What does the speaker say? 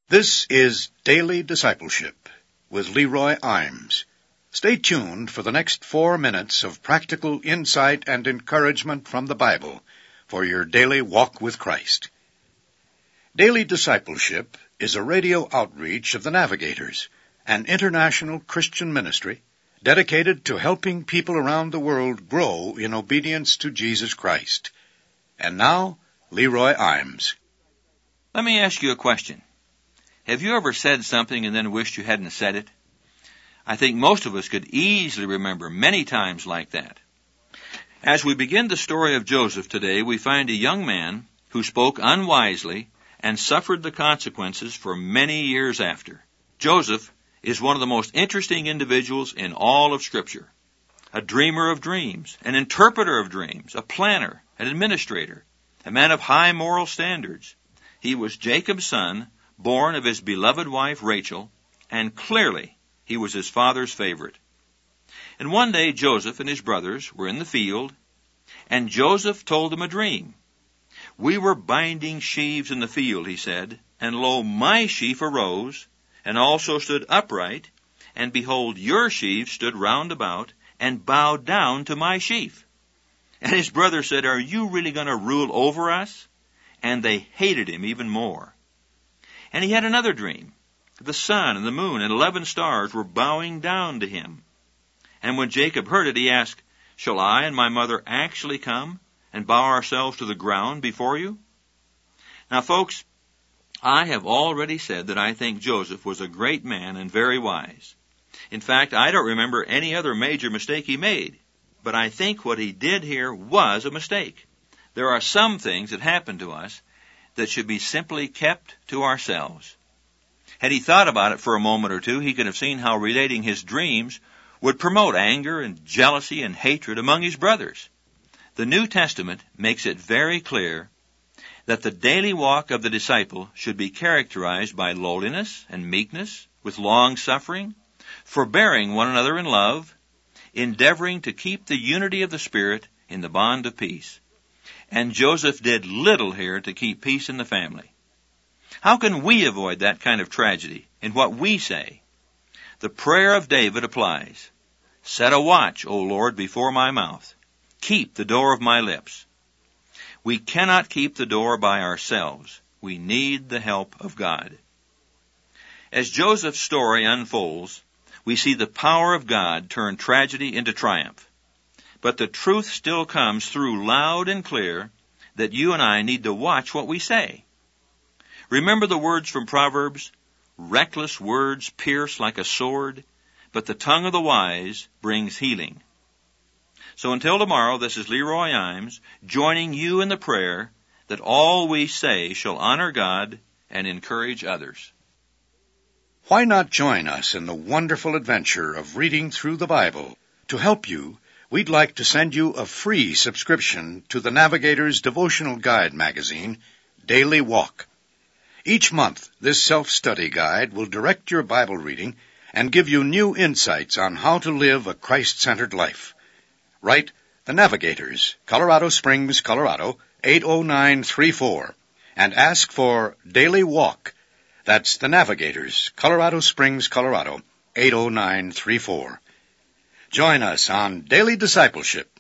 This is Daily Discipleship with Leroy Imes. Stay tuned for the next 4 minutes of practical insight and encouragement from the Bible for your daily walk with Christ. Daily Discipleship is a radio outreach of the Navigators, an international Christian ministry dedicated to helping people around the world grow in obedience to Jesus Christ. And now, Leroy Imes. Let me ask you a question. Have you ever said something and then wished you hadn't said it? I think most of us could easily remember many times like that. As we begin the story of Joseph today, we find a young man who spoke unwisely and suffered the consequences for many years after. Joseph is one of the most interesting individuals in all of Scripture. A dreamer of dreams, an interpreter of dreams, a planner, an administrator, a man of high moral standards. He was Jacob's son, born of his beloved wife Rachel, and clearly he was his father's favorite. And one day Joseph and his brothers were in the field, and Joseph told them a dream. "We were binding sheaves in the field," he said, "and lo, my sheaf arose, and also stood upright, and behold, your sheaves stood round about, and bowed down to my sheaf." And his brothers said, "Are you really going to rule over us?" And they hated him even more. And he had another dream. The sun and the moon and 11 stars were bowing down to him. And when Jacob heard it, he asked, "Shall I and my mother actually come and bow ourselves to the ground before you?" Now, folks, I have already said that I think Joseph was a great man and very wise. In fact, I don't remember any other major mistake he made. But I think what he did here was a mistake. There are some things that happen to us that should be simply kept to ourselves. Had he thought about it for a moment or two, he could have seen how relating his dreams would promote anger and jealousy and hatred among his brothers. The New Testament makes it very clear that the daily walk of the disciple should be characterized by lowliness and meekness, with long-suffering, forbearing one another in love, endeavoring to keep the unity of the Spirit in the bond of peace. And Joseph did little here to keep peace in the family. How can we avoid that kind of tragedy in what we say? The prayer of David applies. "Set a watch, O Lord, before my mouth. Keep the door of my lips." We cannot keep the door by ourselves. We need the help of God. As Joseph's story unfolds, we see the power of God turn tragedy into triumph. But the truth still comes through loud and clear that you and I need to watch what we say. Remember the words from Proverbs? "Reckless words pierce like a sword, but the tongue of the wise brings healing." So until tomorrow, this is Leroy Imes joining you in the prayer that all we say shall honor God and encourage others. Why not join us in the wonderful adventure of reading through the Bible? To help you, we'd like to send you a free subscription to the Navigator's devotional guide magazine, Daily Walk. Each month, this self-study guide will direct your Bible reading and give you new insights on how to live a Christ-centered life. Write The Navigators, Colorado Springs, Colorado, 80934, and ask for Daily Walk. That's The Navigators, Colorado Springs, Colorado, 80934. Join us on Daily Discipleship